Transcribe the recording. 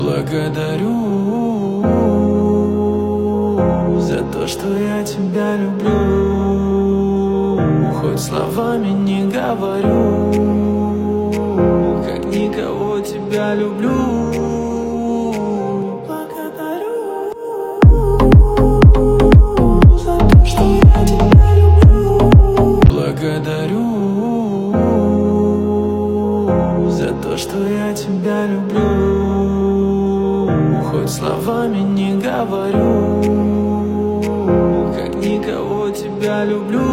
Благодарю за то, что я тебя люблю. Хоть словами не говорю, как никого тебя люблю. Благодарю за то, что я тебя люблю. Благодарю за то, что я тебя люблю. Хоть словами не говорю, как никого тебя люблю.